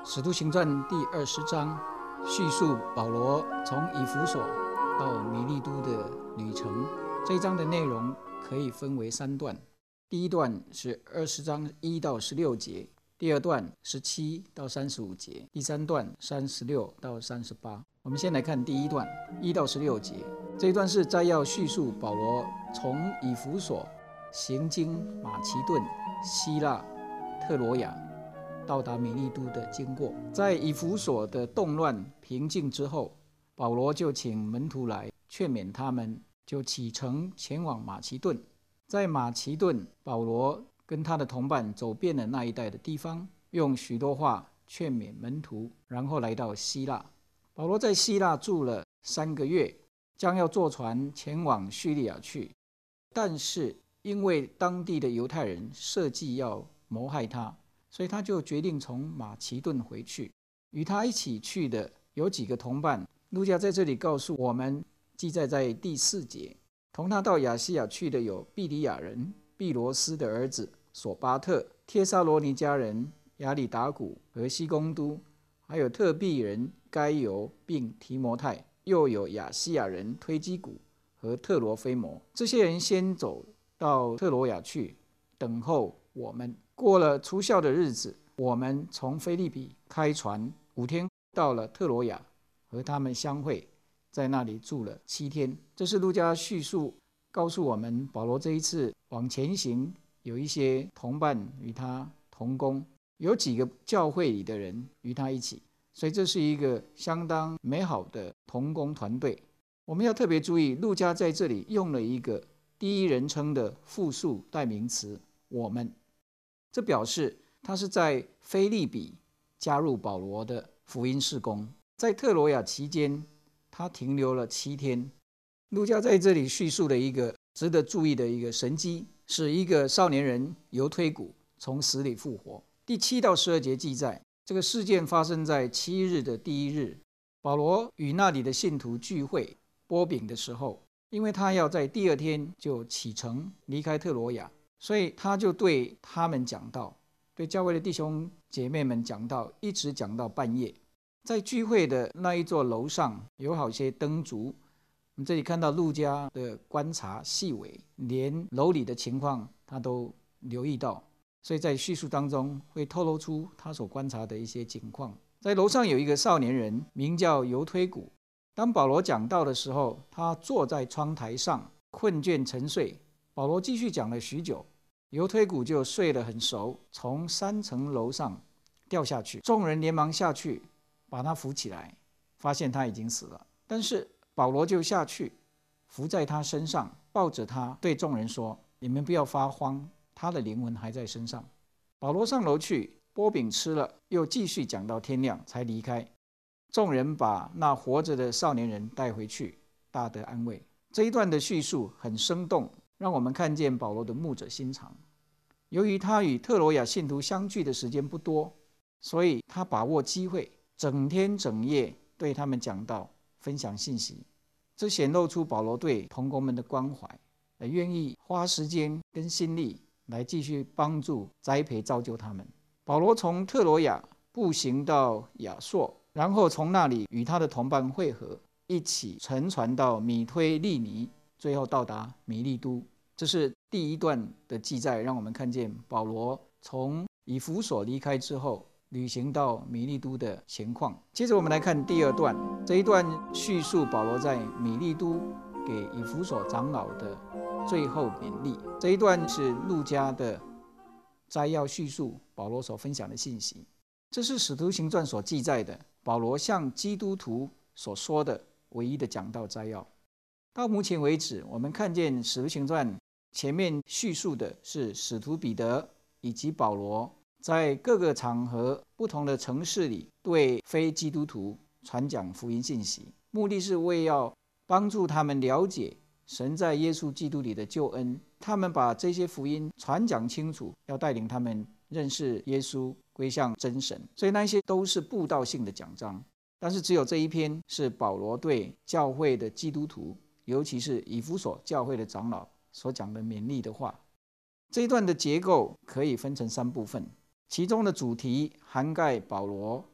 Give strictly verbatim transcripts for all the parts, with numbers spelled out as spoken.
使徒行传第二十章叙述保罗从以弗所到米利都的旅程。这一章的内容可以分为三段，第一段是二十章一到十六节，第二段十七到三十五节，第三段三十六到三十八。我们先来看第一段一到十六节，这一段是摘要叙述保罗从以弗所行经马其顿、希腊、特罗亚到达米利都的经过。在以弗所的动乱平静之后，保罗就请门徒来劝勉他们，就启程前往马其顿。在马其顿，保罗跟他的同伴走遍了那一带的地方，用许多话劝勉门徒，然后来到希腊。保罗在希腊住了三个月，将要坐船前往叙利亚去，但是因为当地的犹太人设计要谋害他，所以他就决定从马其顿回去。与他一起去的有几个同伴，路加在这里告诉我们，记载在第四节。同他到亚细亚去的有庇里亚人毕罗斯的儿子索巴特、帖撒罗尼迦人亚里达古和西公都，还有特庇人该犹并提摩太，又有亚细亚人推基古和特罗菲摩。这些人先走到特罗亚去，等候我们。过了除酵的日子，我们从腓立比开船，五天到了特罗亚，和他们相会，在那里住了七天。这是路加叙述告诉我们，保罗这一次往前行，有一些同伴与他同工，有几个教会里的人与他一起，所以这是一个相当美好的同工团队。我们要特别注意，路加在这里用了一个第一人称的复数代名词我们，这表示他是在腓立比加入保罗的福音事工。在特罗亚期间，他停留了七天。路加在这里叙述了一个值得注意的一个神迹，是一个少年人犹推古从死里复活。第七到十二节记载，这个事件发生在七日的第一日，保罗与那里的信徒聚会擘饼的时候，因为他要在第二天就启程离开特罗亚，所以他就对他们讲道，对教会的弟兄姐妹们讲道，一直讲到半夜。在聚会的那一座楼上有好些灯烛，我们这里看到路加的观察细微，连楼里的情况他都留意到，所以在叙述当中会透露出他所观察的一些情况。在楼上有一个少年人名叫犹推古，当保罗讲道的时候，他坐在窗台上困倦沉睡。保罗继续讲了许久，犹推古就睡得很熟，从三层楼上掉下去。众人连忙下去把他扶起来，发现他已经死了。但是保罗就下去伏在他身上，抱着他对众人说，你们不要发慌，他的灵魂还在身上。保罗上楼去擘饼吃了，又继续讲到天亮才离开。众人把那活着的少年人带回去，大得安慰。这一段的叙述很生动，让我们看见保罗的牧者心肠。由于他与特罗亚信徒相聚的时间不多，所以他把握机会，整天整夜对他们讲道，分享信息。这显露出保罗对同工们的关怀，也愿意花时间跟心力来继续帮助栽培造就他们。保罗从特罗亚步行到亚朔，然后从那里与他的同伴会合，一起乘船到米推利尼，最后到达米利都。这是第一段的记载，让我们看见保罗从以弗所离开之后旅行到米利都的情况。接着我们来看第二段，这一段叙述保罗在米利都给以弗所长老的最后勉励。这一段是路加的摘要叙述保罗所分享的信息。这是使徒行传所记载的保罗向基督徒所说的唯一的讲道摘要。到目前为止，我们看见使徒行传前面叙述的是使徒彼得以及保罗在各个场合不同的城市里对非基督徒传讲福音信息，目的是为要帮助他们了解神在耶稣基督里的救恩。他们把这些福音传讲清楚，要带领他们认识耶稣，归向真神。所以那些都是布道性的讲章，但是只有这一篇是保罗对教会的基督徒，尤其是以弗所教会的长老所讲的勉励的话。这一段的结构可以分成三部分，其中的主题涵盖保罗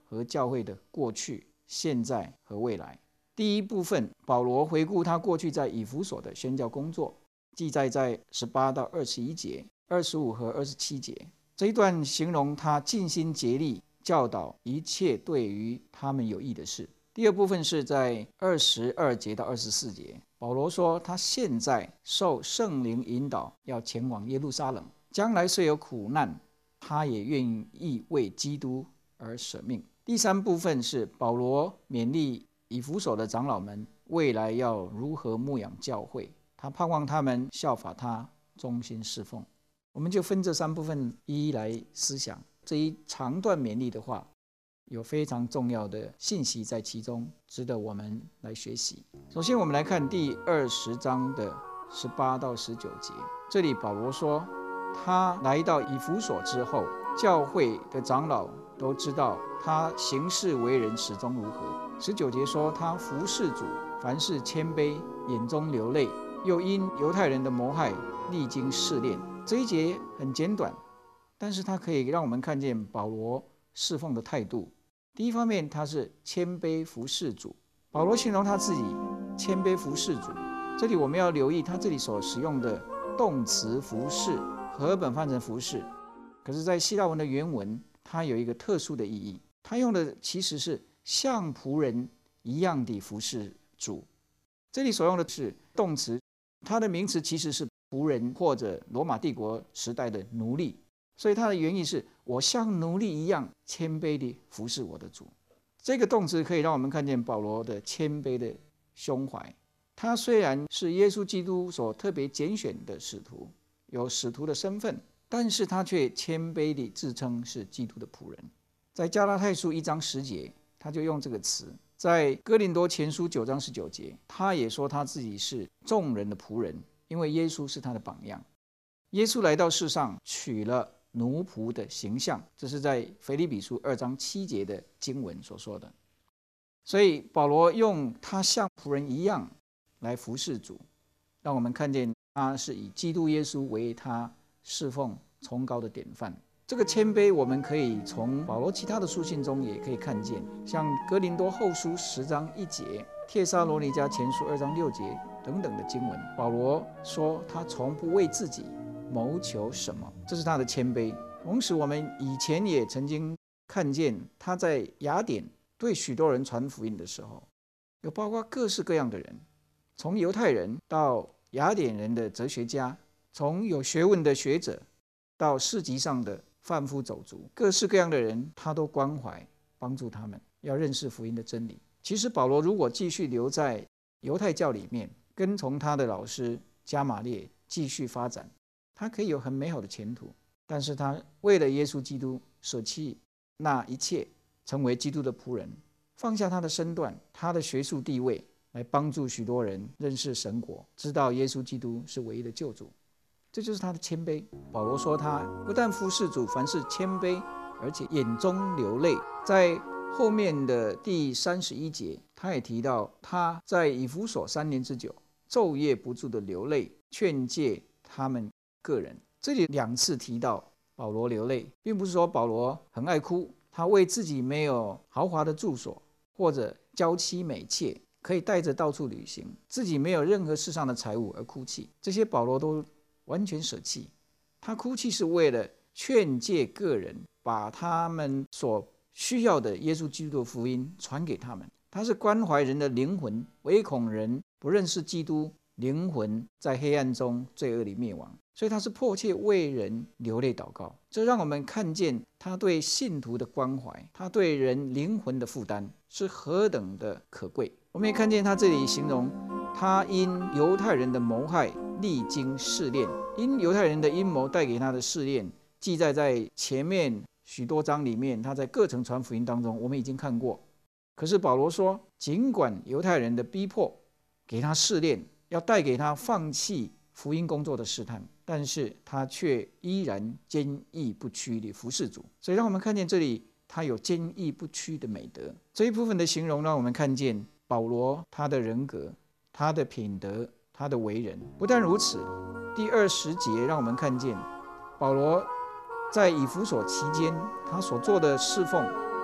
和教会的过去、现在和未来。第一部分，保罗回顾他过去在以弗所的宣教工作，记载在十八到二十一节、二十五和二十七节。这一段形容他尽心竭力教导一切对于他们有益的事。第二部分是在二十二节到二十四节，保罗说他现在受圣灵引导，要前往耶路撒冷，将来虽有苦难，他也愿意为基督而舍命。第三部分是保罗勉励以弗所的长老们未来要如何牧养教会，他盼望他们效法他，忠心侍奉。我们就分这三部分一一来思想。这一长段勉励的话，有非常重要的信息在其中，值得我们来学习。首先我们来看第二十章的十八到十九节，这里保罗说他来到以弗所之后，教会的长老都知道他行事为人始终如何。十九节说他服事主，凡事谦卑，眼中流泪，又因犹太人的谋害历经试炼。这一节很简短，但是它可以让我们看见保罗侍奉的态度。第一方面，他是谦卑服事主。保罗形容他自己谦卑服事主，这里我们要留意他这里所使用的动词服事，和本翻成服事，可是在希腊文的原文它有一个特殊的意义，他用的其实是像仆人一样的服事主。这里所用的是动词，它的名词其实是仆人或者罗马帝国时代的奴隶，所以它的原意是我像奴隶一样谦卑地服侍我的主。这个动词可以让我们看见保罗的谦卑的胸怀。他虽然是耶稣基督所特别拣选的使徒，有使徒的身份，但是他却谦卑地自称是基督的仆人。在加拉太书一章十节，他就用这个词。在哥林多前书九章十九节，他也说他自己是众人的仆人，因为耶稣是他的榜样。耶稣来到世上取了奴仆的形象，这是在腓立比书二章七节的经文所说的。所以保罗用他像仆人一样来服侍主，让我们看见他是以基督耶稣为他侍奉崇高的典范。这个谦卑我们可以从保罗其他的书信中也可以看见，像哥林多后书十章一节、帖撒罗尼迦前书二章六节等等的经文，保罗说他从不为自己谋求什么，这是他的谦卑。同时我们以前也曾经看见他在雅典对许多人传福音的时候，有包括各式各样的人，从犹太人到雅典人的哲学家，从有学问的学者到市集上的贩夫走卒，各式各样的人他都关怀帮助他们要认识福音的真理。其实保罗如果继续留在犹太教里面，跟从他的老师加马列继续发展，他可以有很美好的前途。但是他为了耶稣基督舍弃那一切，成为基督的仆人，放下他的身段，他的学术地位，来帮助许多人认识神国，知道耶稣基督是唯一的救主。这就是他的谦卑。保罗说他不但服侍主，凡事谦卑，而且眼中流泪。在后面的第三十一节，他也提到他在以弗所三年之久，昼夜不住的流泪，劝诫他们个人。这里两次提到保罗流泪，并不是说保罗很爱哭，他为自己没有豪华的住所或者娇妻美妾可以带着到处旅行，自己没有任何世上的财物而哭泣，这些保罗都完全舍弃。他哭泣是为了劝诫个人，把他们所需要的耶稣基督的福音传给他们。他是关怀人的灵魂，唯恐人不认识基督，灵魂在黑暗中罪恶里灭亡，所以他是迫切为人流泪祷告。这让我们看见他对信徒的关怀，他对人灵魂的负担是何等的可贵。我们也看见他这里形容他因犹太人的谋害历经试炼，因犹太人的阴谋带给他的试炼，记载在前面许多章里面，他在各城传福音当中我们已经看过。可是保罗说，尽管犹太人的逼迫给他试炼，要带给他放弃福音工作的试探，但是他却依然坚毅不屈地服侍主。所以让我们看见这里他有坚毅不屈的美德。这一部分的形容让我们看见保罗他的人格，他的品德，他的为人。不但如此，第二十节让我们看见保罗在以弗所期间他所做的侍奉，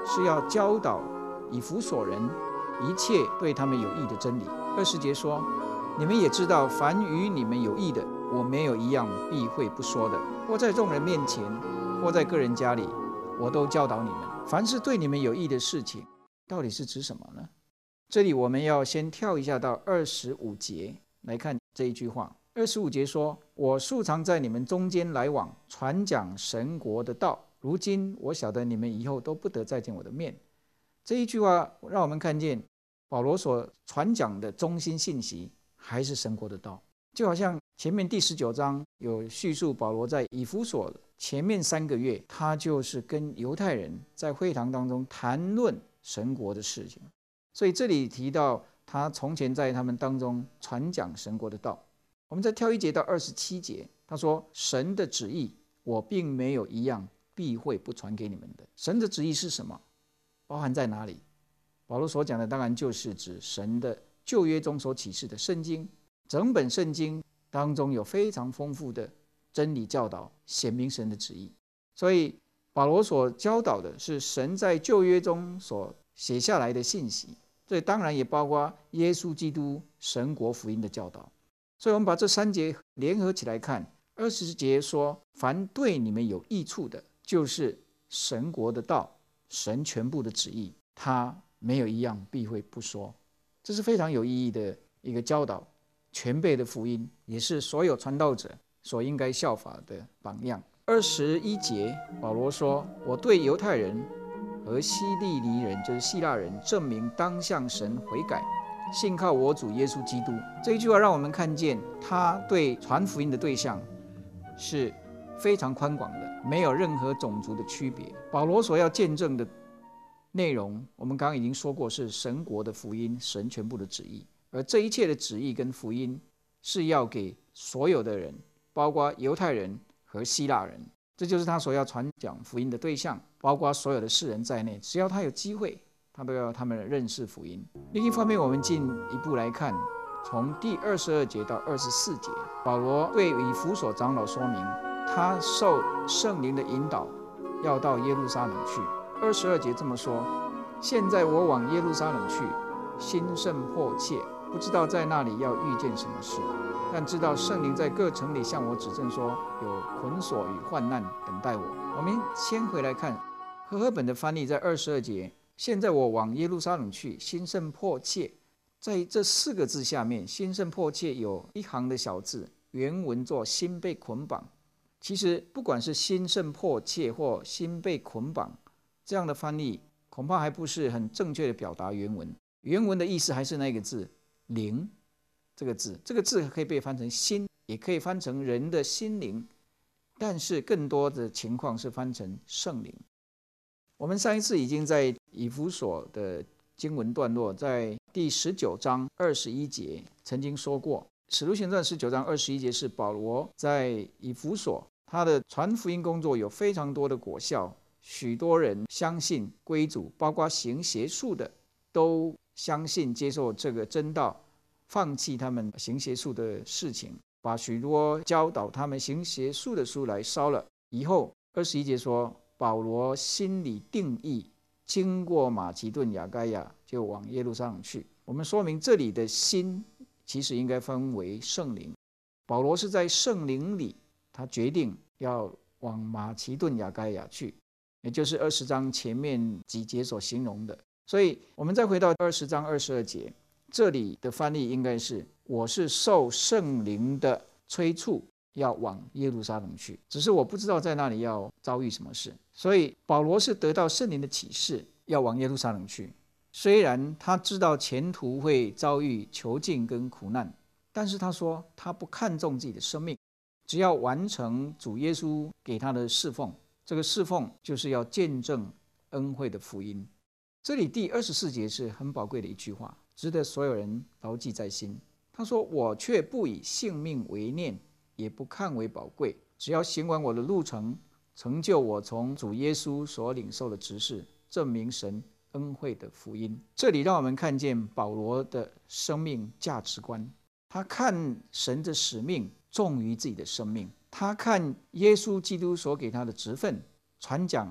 是要教导以弗所人一切对他们有益的真理。二十节说，你们也知道，凡与你们有益的，我没有一样避讳不说的，或在众人面前，或在个人家里，我都教导你们。凡是对你们有益的事情，到底是指什么呢？这里我们要先跳一下到二十五节来看这一句话。二十五节说，我素常在你们中间来往，传讲神国的道，如今我晓得你们以后都不得再见我的面。这一句话让我们看见保罗所传讲的中心信息还是神国的道。就好像前面第十九章有叙述保罗在以弗所前面三个月，他就是跟犹太人在会堂当中谈论神国的事情，所以这里提到他从前在他们当中传讲神国的道。我们再跳一节到二十七节，他说，神的旨意我并没有一样避讳不传给你们的。神的旨意是什么？包含在哪里？保罗所讲的当然就是指神的旧约中所启示的圣经。整本圣经当中有非常丰富的真理教导，显明神的旨意。所以保罗所教导的是神在旧约中所写下来的信息，这当然也包括耶稣基督神国福音的教导。所以我们把这三节联合起来看，二十节说，凡对你们有益处的，就是神国的道，神全部的旨意，他没有一样避讳不说。这是非常有意义的一个教导，全备的福音，也是所有传道者所应该效法的榜样。二十一节保罗说，我对犹太人和希利尼人，就是希腊人，证明当向神悔改，信靠我主耶稣基督。这一句话让我们看见他对传福音的对象是非常宽广的，没有任何种族的区别。保罗所要见证的内容，我们刚刚已经说过，是神国的福音，神全部的旨意。而这一切的旨意跟福音是要给所有的人，包括犹太人和希腊人，这就是他所要传讲福音的对象，包括所有的世人在内，只要他有机会，他都要他们认识福音。另一方面，我们进一步来看，从第二十二节到二十四节，保罗对以弗所长老说明，他受圣灵的引导，要到耶路撒冷去。二十二节这么说，现在我往耶路撒冷去，心甚迫切，不知道在那里要遇见什么事，但知道圣灵在各城里向我指证说，有捆锁与患难等待我。我们先回来看和合本的翻译，在二十二节，现在我往耶路撒冷去，心甚迫切。在这四个字下面，心甚迫切有一行的小字，原文作心被捆绑。其实不管是心甚迫切或心被捆绑，这样的翻译恐怕还不是很正确的表达原文。原文的意思还是那个字灵，这个字这个字可以被翻成心，也可以翻成人的心灵，但是更多的情况是翻成圣灵。我们上一次已经在以弗所的经文段落，在第十九章二十一节曾经说过，使徒行传十九章二十一节是保罗在以弗所他的传福音工作有非常多的果效，许多人相信归主，包括行邪术的都相信接受这个真道，放弃他们行邪术的事情，把许多教导他们行邪术的书来烧了。以后二十一节说，保罗心里定义，经过马其顿亚该亚，就往耶路撒冷去。我们说明这里的心其实应该分为圣灵，保罗是在圣灵里，他决定要往马其顿亚该亚去，也就是二十章前面几节所形容的。所以我们再回到二十章二十二节，这里的翻译应该是，我是受圣灵的催促要往耶路撒冷去，只是我不知道在那里要遭遇什么事。所以保罗是得到圣灵的启示要往耶路撒冷去，虽然他知道前途会遭遇囚禁跟苦难，但是他说他不看重自己的生命，只要完成主耶稣给他的侍奉，这个侍奉就是要见证恩惠的福音。这里第二十四节是很宝贵的一句话，值得所有人牢记在心。他说，我却不以性命为念，也不看为宝贵，只要行完我的路程，成就我从主耶稣所领受的职事，证明神恩惠的福音。这里让我们看见保罗的生命价值观，他看神的使命重于自己的生命，他看耶稣基督所给他的职分，传讲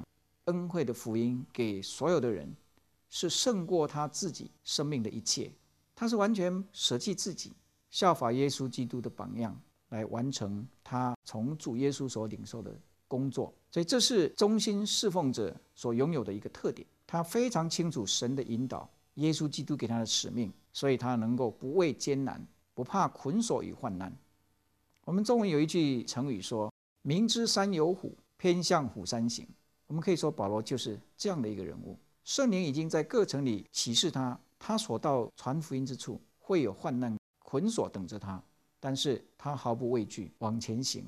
恩惠的福音给所有的人，是胜过他自己生命的一切。他是完全舍弃自己，效法耶稣基督的榜样，来完成他从主耶稣所领受的工作。所以这是忠心侍奉者所拥有的一个特点。他非常清楚神的引导，耶稣基督给他的使命，所以他能够不畏艰难，不怕捆锁与患难。我们中文有一句成语说，明知山有虎，偏向虎山行。我们可以说保罗就是这样的一个人物。圣灵已经在各城里启示他，他所到传福音之处会有患难捆锁等着他，但是他毫不畏惧，往前行。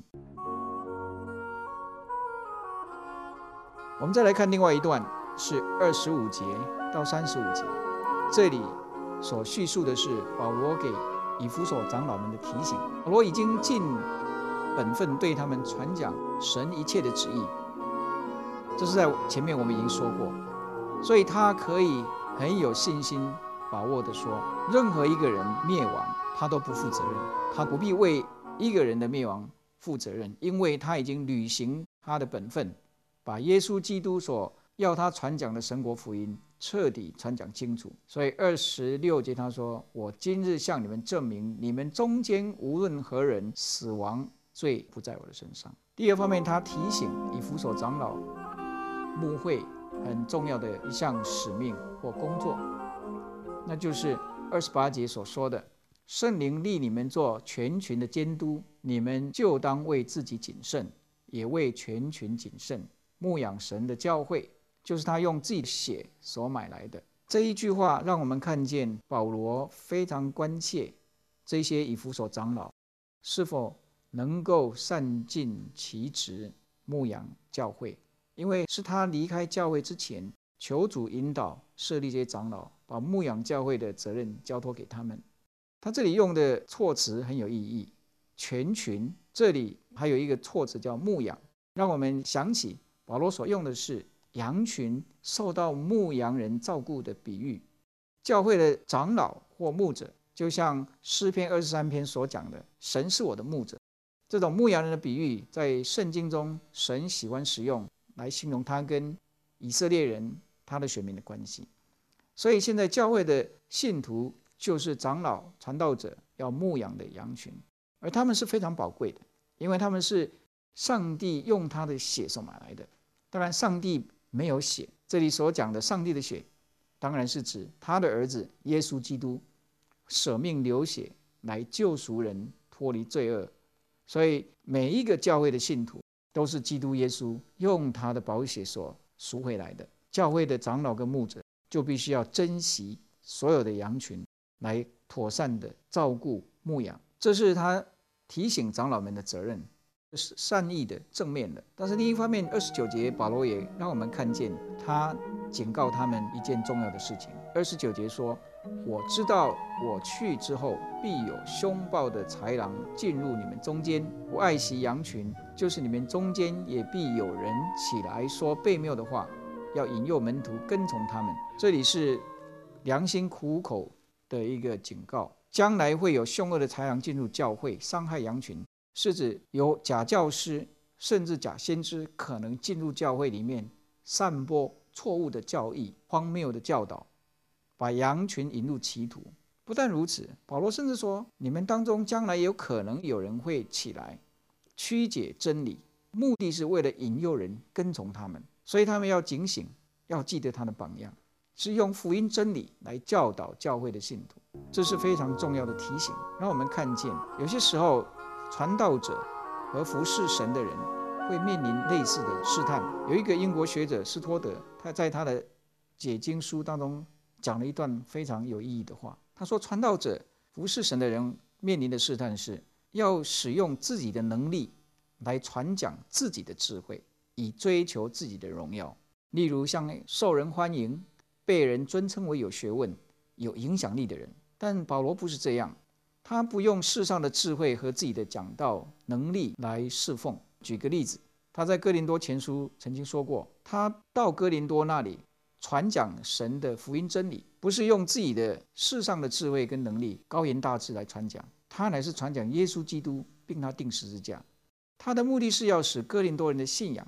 我们再来看另外一段，是二十五节到三十五节。这里所叙述的是保罗给以弗所长老们的提醒。保罗已经尽本分对他们传讲神一切的旨意，这是在前面我们已经说过，所以他可以很有信心把握的说，任何一个人灭亡他都不负责任，他不必为一个人的灭亡负责任，因为他已经履行他的本分，把耶稣基督所要他传讲的神国福音彻底传讲清楚。所以二十六节他说，我今日向你们证明，你们中间无论何人死亡，罪不在我的身上。第二方面，他提醒以弗所长老牧会很重要的一项使命或工作，那就是二十八节所说的，圣灵立你们做全群的监督，你们就当为自己谨慎，也为全群谨慎，牧养神的教会，就是他用自己的血所买来的。这一句话让我们看见保罗非常关切这些以弗所长老是否能够善尽其职，牧养教会。因为是他离开教会之前，求主引导设立这些长老，把牧养教会的责任交托给他们。他这里用的措辞很有意义，全群，这里还有一个措辞叫牧养，让我们想起保罗所用的是羊群受到牧羊人照顾的比喻。教会的长老或牧者，就像诗篇二十三篇所讲的，神是我的牧者。这种牧羊人的比喻在圣经中神喜欢使用，来形容他跟以色列人他的选民的关系。所以现在教会的信徒就是长老传道者要牧养的羊群，而他们是非常宝贵的，因为他们是上帝用他的血所买来的。当然上帝没有血，这里所讲的上帝的血当然是指他的儿子耶稣基督舍命流血来救赎人脱离罪恶。所以每一个教会的信徒都是基督耶稣用他的宝血所赎回来的。教会的长老跟牧者就必须要珍惜所有的羊群，来妥善的照顾牧养，这是他提醒长老们的责任，是善意的正面的。但是另一方面，二十九节保罗也让我们看见他警告他们一件重要的事情。二十九节说，我知道我去之后，必有凶暴的豺狼进入你们中间，不爱惜羊群，就是你们中间也必有人起来说悖谬的话，要引诱门徒跟从他们。这里是良心苦口的一个警告，将来会有凶恶的豺狼进入教会，伤害羊群，是指有假教师甚至假先知可能进入教会里面，散播错误的教义、荒谬的教导，把羊群引入歧途。不但如此，保罗甚至说，你们当中将来有可能有人会起来曲解真理，目的是为了引诱人跟从他们。所以他们要警醒，要记得他的榜样，是用福音真理来教导教会的信徒。这是非常重要的提醒，让我们看见有些时候传道者和服侍神的人会面临类似的试探。有一个英国学者斯托德，他在他的解经书当中讲了一段非常有意义的话。他说，传道者服侍神的人面临的试探是要使用自己的能力来传讲自己的智慧，以追求自己的荣耀。例如像受人欢迎，被人尊称为有学问、有影响力的人。但保罗不是这样，他不用世上的智慧和自己的讲道能力来侍奉。举个例子，他在哥林多前书曾经说过，他到哥林多那里传讲神的福音真理，不是用自己的世上的智慧跟能力高言大志来传讲，他乃是传讲耶稣基督并他钉十字架。他的目的是要使哥林多人的信仰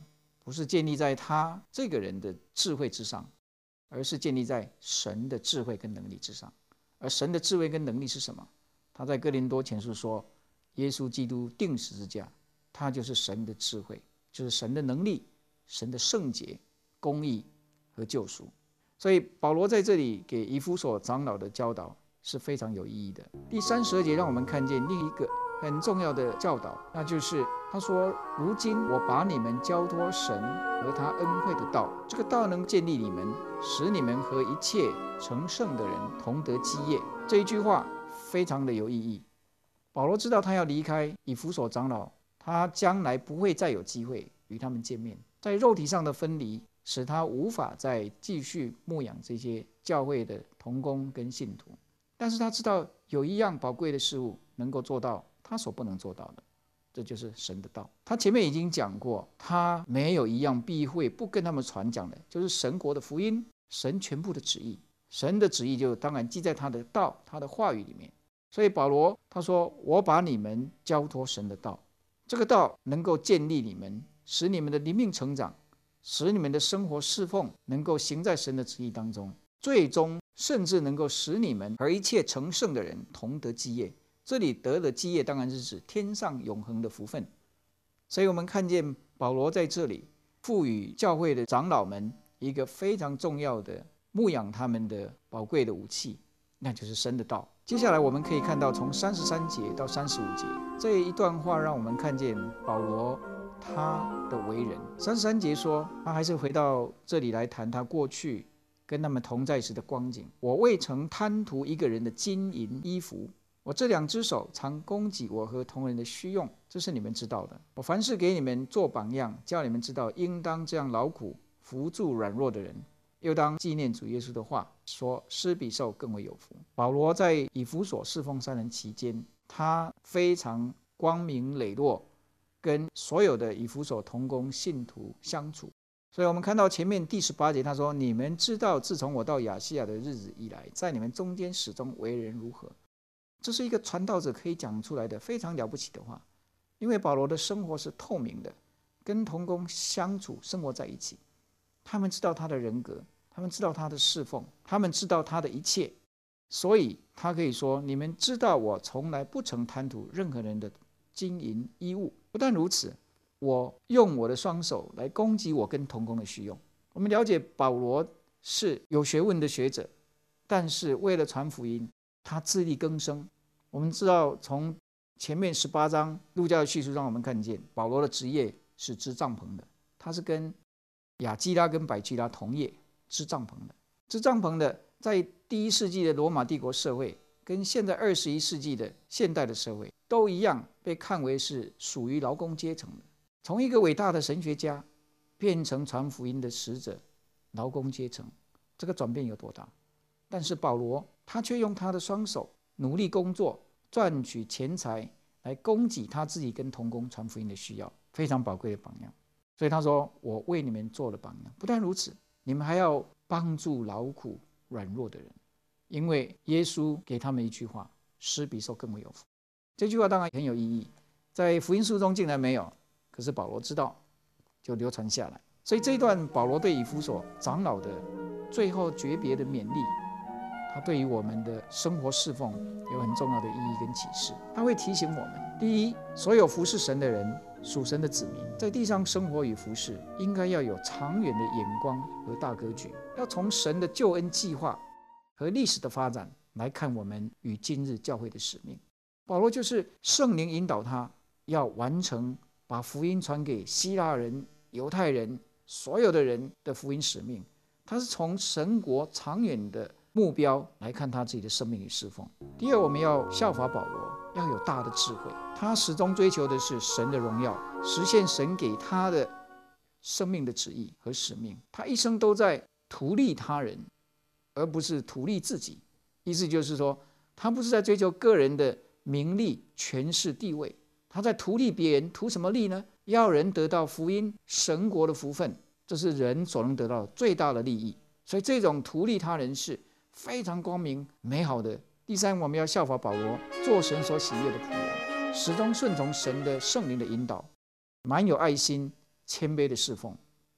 不是建立在他这个人的智慧之上，而是建立在神的智慧跟能力之上。而神的智慧跟能力是什么？他在哥林多前书说，耶稣基督钉十字架，他就是神的智慧，就是神的能力，神的圣洁、公义和救赎。所以保罗在这里给以弗所长老的教导是非常有意义的。第三十二节让我们看见另一个很重要的教导，那就是他说，如今我把你们交托神和他恩惠的道，这个道能建立你们，使你们和一切成圣的人同得基业。这一句话非常的有意义。保罗知道他要离开以弗所长老，他将来不会再有机会与他们见面，在肉体上的分离使他无法再继续牧养这些教会的同工跟信徒。但是他知道有一样宝贵的事物能够做到他所不能做到的，这就是神的道。他前面已经讲过，他没有一样避讳不跟他们传讲的，就是神国的福音，神全部的旨意。神的旨意就当然记在他的道，他的话语里面。所以保罗他说，我把你们交托神的道，这个道能够建立你们，使你们的灵命成长，使你们的生活侍奉能够行在神的旨意当中，最终甚至能够使你们和一切成圣的人同得基业。这里得的基业当然是指天上永恒的福分。所以我们看见保罗在这里赋予教会的长老们一个非常重要的牧养他们的宝贵的武器，那就是神的道。接下来我们可以看到从三十三节到三十五节这一段话，让我们看见保罗他的为人。三十三节说，他还是回到这里来谈他过去跟他们同在时的光景。我未曾贪图一个人的金银衣服，我这两只手常供给我和同人的需用，这是你们知道的。我凡事给你们做榜样，叫你们知道应当这样劳苦，扶助软弱的人，又当纪念主耶稣的话，说施比受更为有福。保罗在以弗所侍奉三年期间，他非常光明磊落，跟所有的以弗所同工信徒相处。所以我们看到前面第十八节，他说，你们知道自从我到亚细亚的日子以来，在你们中间始终为人如何。这是一个传道者可以讲出来的非常了不起的话，因为保罗的生活是透明的，跟同工相处生活在一起，他们知道他的人格，他们知道他的侍奉，他们知道他的一切，所以他可以说，你们知道我从来不曾贪图任何人的金银衣物。不但如此，我用我的双手来供给我跟同工的需用。我们了解保罗是有学问的学者，但是为了传福音，他自力更生。我们知道从前面十八章路加的叙述让我们看见，保罗的职业是织帐篷的，他是跟亚基拉跟百基拉同业织帐篷的。织帐篷的在第一世纪的罗马帝国社会跟现在二十一世纪的现代的社会都一样，被看为是属于劳工阶层的。从一个伟大的神学家变成传福音的使者，劳工阶层，这个转变有多大？但是保罗他却用他的双手努力工作，赚取钱财来供给他自己跟同工传福音的需要，非常宝贵的榜样。所以他说，我为你们做了榜样。不但如此，你们还要帮助劳苦软弱的人，因为耶稣给他们一句话，施比受更为有福。这句话当然很有意义，在福音书中竟然没有，可是保罗知道，就流传下来。所以这一段保罗对以弗所长老的最后诀别的勉励，他对于我们的生活侍奉有很重要的意义跟启示。他会提醒我们，第一，所有服侍神的人，属神的子民，在地上生活与服侍，应该要有长远的眼光和大格局，要从神的救恩计划和历史的发展来看我们与今日教会的使命。保罗就是圣灵引导他要完成把福音传给希腊人、犹太人所有的人的福音使命。他是从神国长远的目标来看他自己的生命与侍奉。第二，我们要效法保罗，要有大的智慧。他始终追求的是神的荣耀，实现神给他的生命的旨意和使命。他一生都在图利他人，而不是图利自己。意思就是说，他不是在追求个人的名利、权势、地位，他在图利别人。图什么利呢？要人得到福音、神国的福分，这是人所能得到的最大的利益。所以这种图利他人是非常光明美好的。第三，我们要效法保罗，做神所喜悦的仆人，始终顺从神的圣灵的引导，满有爱心谦卑的侍奉。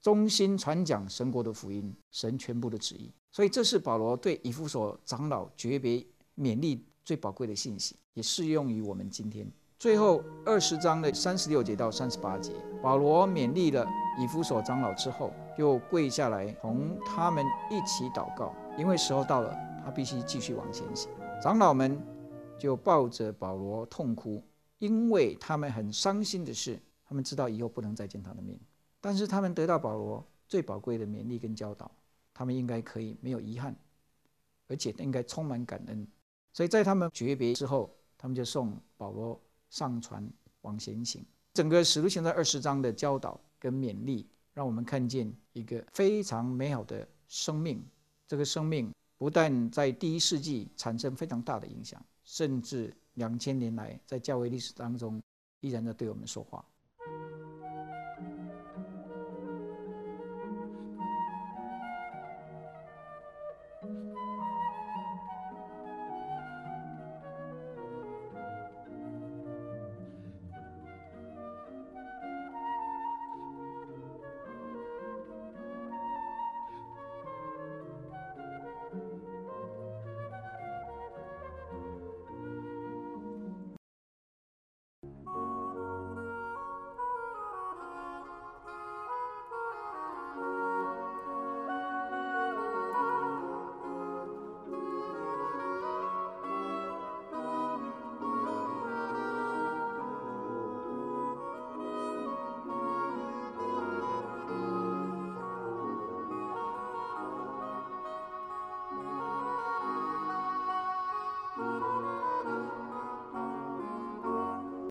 忠心传讲神国的福音，神全部的旨意。所以这是保罗对以弗所长老诀别勉励最宝贵的信息，也适用于我们今天。最后二十章的三十六节到三十八节，保罗勉励了以弗所长老之后，又跪下来同他们一起祷告，因为时候到了，他必须继续往前行。长老们就抱着保罗痛哭，因为他们很伤心的是，他们知道以后不能再见他的面，但是他们得到保罗最宝贵的勉励跟教导，他们应该可以没有遗憾，而且应该充满感恩。所以在他们诀别之后，他们就送保罗上船往前行。整个使徒行传二十章的教导跟勉励，让我们看见一个非常美好的生命。这个生命不但在第一世纪产生非常大的影响，甚至两千年来在教会历史当中依然在对我们说话。